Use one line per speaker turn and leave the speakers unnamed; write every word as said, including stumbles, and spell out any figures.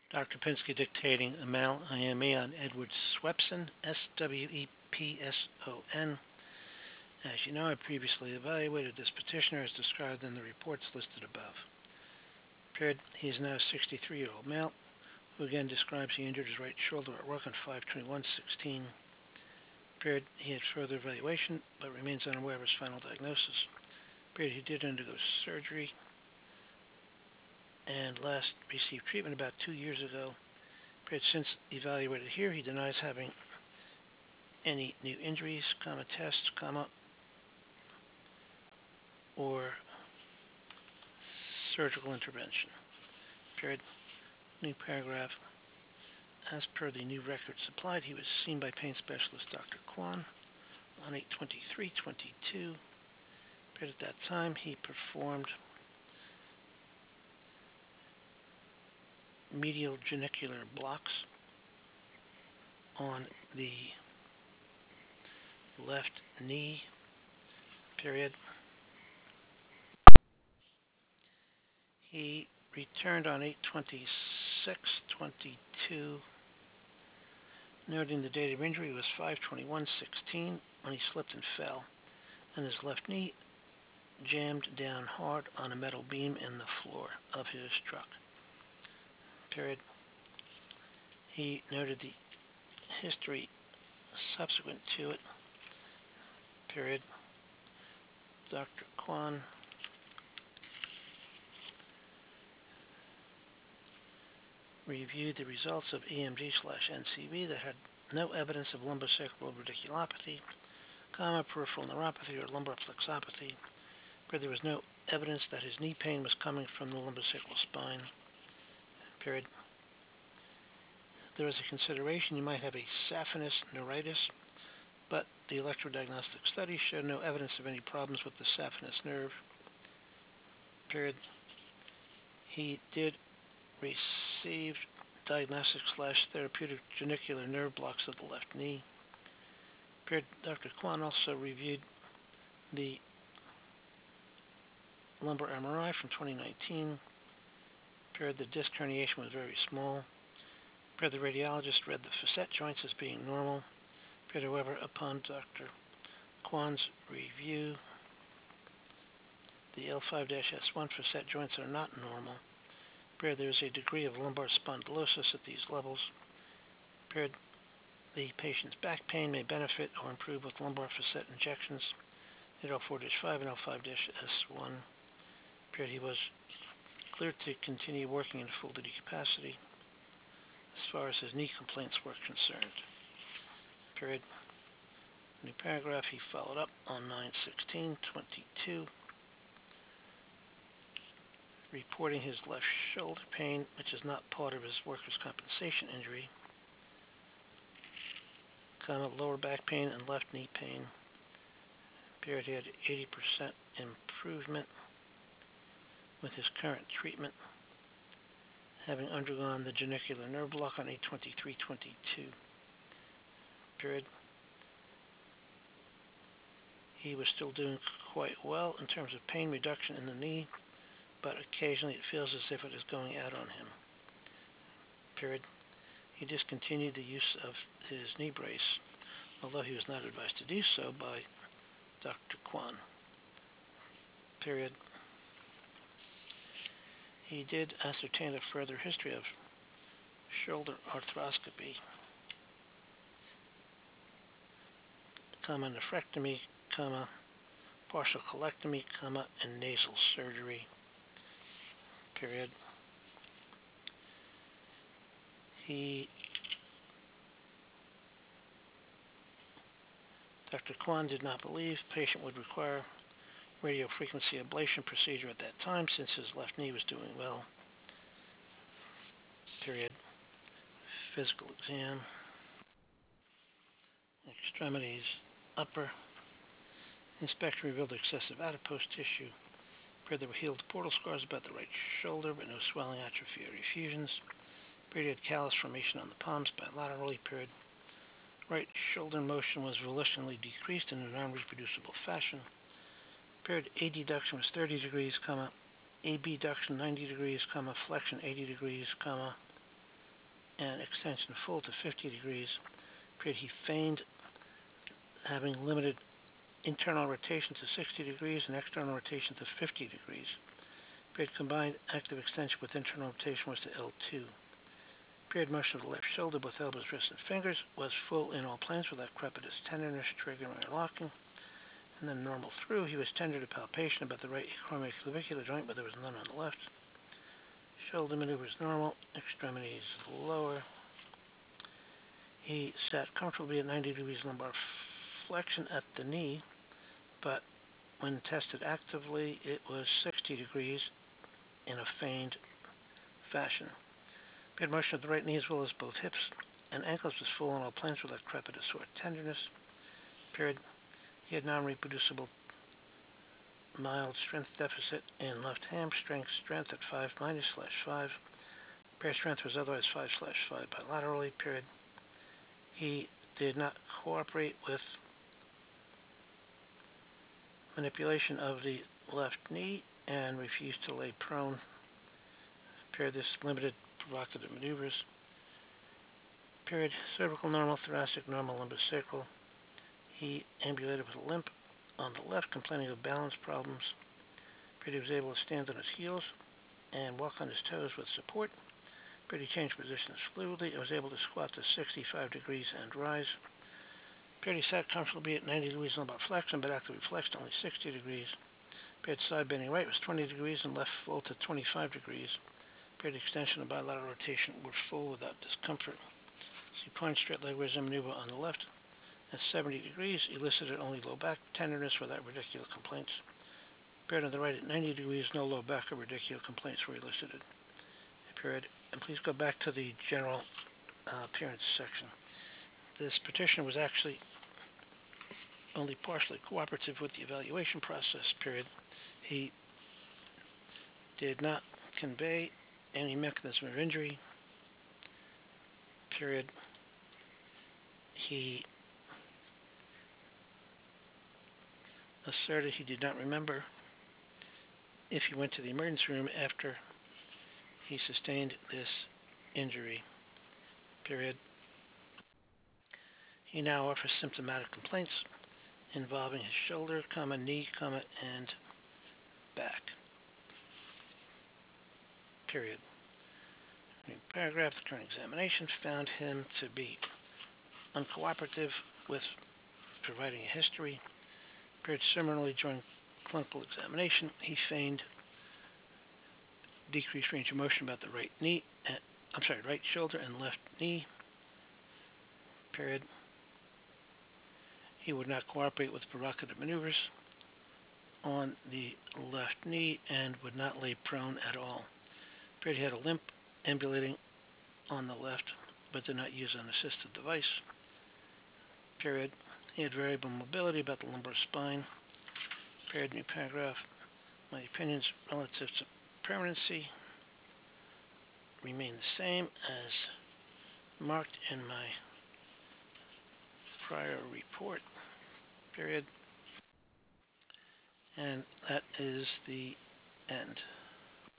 Doctor Pinsky dictating a mal I M E on Edward Swepson, S W E P S O N. As you know, I previously evaluated this petitioner as described in the reports listed above. Period. He is now a sixty-three-year-old male who again describes he injured his right shoulder at work on five twenty-one sixteen. Period. He had further evaluation but remains unaware of his final diagnosis. Period. He did undergo surgery and last received treatment about two years ago. Period. Since evaluated here, he denies having any new injuries, comma, tests, comma, or surgical intervention. Period. New paragraph. As per the new record supplied, he was seen by pain specialist Doctor Kwan on eight twenty-three twenty-two. Period. At that time, he performed medial genicular blocks on the left knee. Period. He returned on eight twenty-six twenty-two, noting the date of injury was five twenty-one sixteen when he slipped and fell, and his left knee jammed down hard on a metal beam in the floor of his truck. Period. He noted the history subsequent to it. Period. Doctor Kwan reviewed the results of E M G slash N C B that had no evidence of lumbosacral radiculopathy, comma, peripheral neuropathy, or lumbar flexopathy. But there was no evidence that his knee pain was coming from the lumbosacral spine. Period. There was a consideration you might have a saphenous neuritis, but the electrodiagnostic study showed no evidence of any problems with the saphenous nerve. Period. He did receive diagnostic slash therapeutic genicular nerve blocks of the left knee. Period. Doctor Kwan also reviewed the lumbar M R I from twenty nineteen. Period. The disc herniation was very small. Period. The radiologist read the facet joints as being normal. Period. However, upon Doctor Kwan's review, the L five S one facet joints are not normal. Period. There is a degree of lumbar spondylosis at these levels. Period. The patient's back pain may benefit or improve with lumbar facet injections at L four five and L five S one. Period. He was cleared to continue working in full duty capacity as far as his knee complaints were concerned. Period. New paragraph. He followed up on nine sixteen twenty-two, reporting his left shoulder pain, which is not part of his workers' compensation injury, comma, lower back pain and left knee pain. Period. He had eighty percent improvement with his current treatment, having undergone the genicular nerve block on eight twenty-three twenty-two. Period. He was still doing quite well in terms of pain reduction in the knee, but occasionally it feels as if it is going out on him. Period. He discontinued the use of his knee brace, although he was not advised to do so by Doctor Kwan. Period. He did ascertain a further history of shoulder arthroscopy, comma, nephrectomy, comma, partial colectomy, comma, and nasal surgery. Period. He, Doctor Kwan did not believe patient would require radiofrequency ablation procedure at that time since his left knee was doing well. Period. Physical exam. Extremities, upper. Inspection revealed excessive adipose tissue. Period. There were healed portal scars about the right shoulder, but no swelling, atrophy, or effusions. Period. Callus formation on the palms bilaterally. Period. Right shoulder motion was volitionally decreased in a non-reproducible fashion. Period. Adduction was thirty degrees, comma, abduction ninety degrees, comma, flexion eighty degrees, comma, and extension full to fifty degrees. Period. He feigned having limited internal rotation to sixty degrees and external rotation to fifty degrees. Period. Combined active extension with internal rotation was to L two. Period. Motion of the left shoulder, both elbows, wrists, and fingers was full in all planes without crepitus tenderness, triggering, or locking. And then normal through. He was tender to palpation about the right acromioclavicular joint, but there was none on the left. Shoulder maneuvers normal, extremities lower. He sat comfortably at ninety degrees lumbar flexion at the knee, but when tested actively, it was sixty degrees in a feigned fashion. Period. Motion of the right knee as well as both hips and ankles was full on all planes without crepitus or tenderness. Period. He had non-reproducible mild strength deficit in left hamstring strength at five minus slash five. Pair strength was otherwise five slash five bilaterally. Period. He did not cooperate with manipulation of the left knee and refused to lay prone. Period. This limited provocative maneuvers. Period. Cervical normal, thoracic normal, lumbosacral. He ambulated with a limp on the left, complaining of balance problems. Period. He was able to stand on his heels and walk on his toes with support. Period. He changed positions fluidly and was able to squat to sixty-five degrees and rise. Period. He sat comfortably at ninety degrees lumbar flexion, but actively flexed only sixty degrees. Period. Side bending right was twenty degrees and left full to twenty-five degrees. Period. Extension and bilateral rotation were full without discomfort. See point straight leg raise maneuver on the left at seventy degrees, elicited only low back tenderness without radicular complaints. Period. On the right at ninety degrees, no low back or radicular complaints were elicited. Period. And please go back to the general uh, appearance section. This petitioner was actually only partially cooperative with the evaluation process. Period. He did not convey any mechanism of injury. Period. He asserted he did not remember if he went to the emergency room after he sustained this injury. Period. He now offers symptomatic complaints involving his shoulder, comma, knee, comma, and back. Period. New paragraph. The current examination found him to be uncooperative with providing a history. Period. Similarly, during clinical examination, he feigned decreased range of motion about the right knee, and, I'm sorry, right shoulder and left knee. Period. He would not cooperate with provocative maneuvers on the left knee and would not lay prone at all. Period. He had a limp, ambulating on the left, but did not use an assisted device. Period. He had variable mobility about the lumbar spine. Period. New paragraph. My opinions relative to permanency remain the same as marked in my prior report. Period. And that is the end.